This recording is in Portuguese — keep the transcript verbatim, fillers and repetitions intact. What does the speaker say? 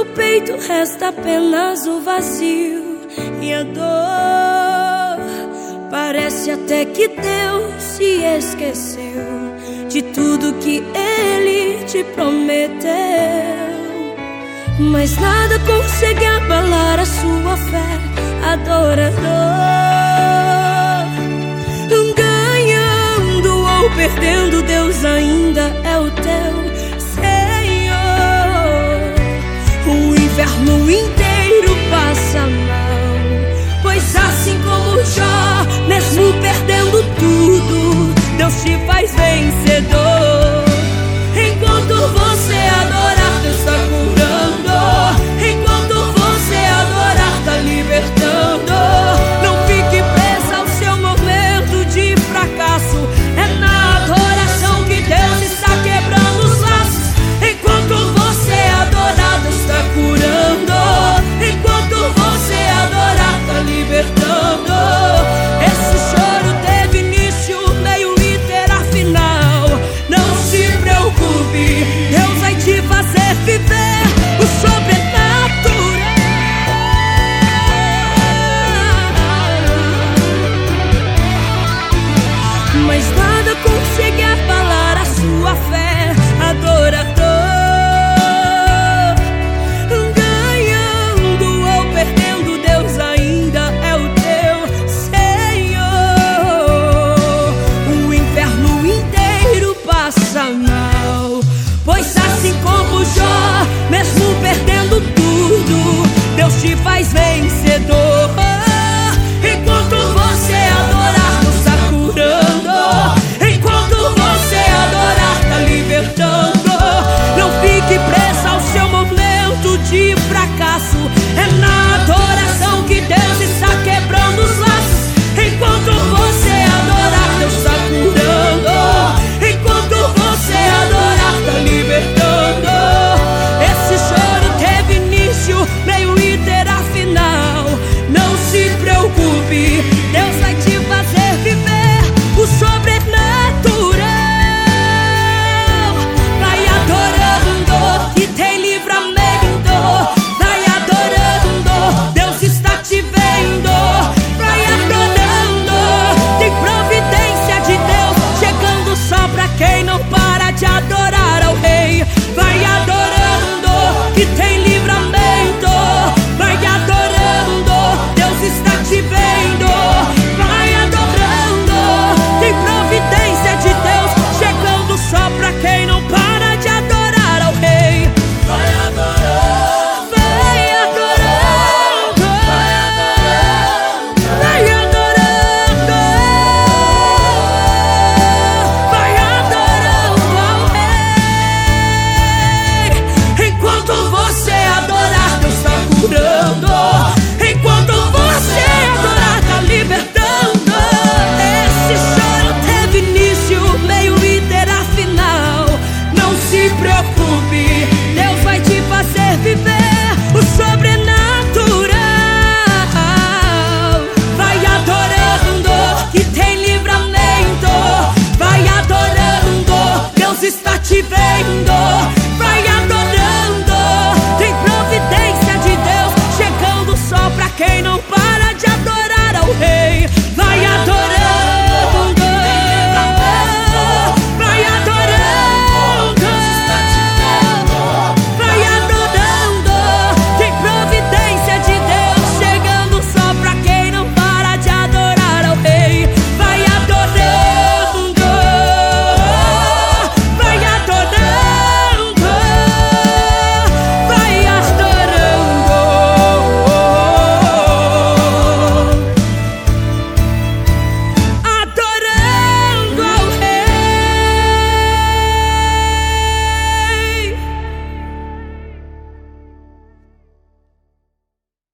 peito resta apenas o vazio e a dor. Parece até que Deus se esqueceu de tudo que Ele te prometeu. Mas nada consegue abalar a sua fé, adorador. Ganhando ou perdendo, Deus ainda é o teu Senhor. O inferno inteiro passa mal, pois assim como Jó, mesmo perdendo tudo, Deus te faz vencedor.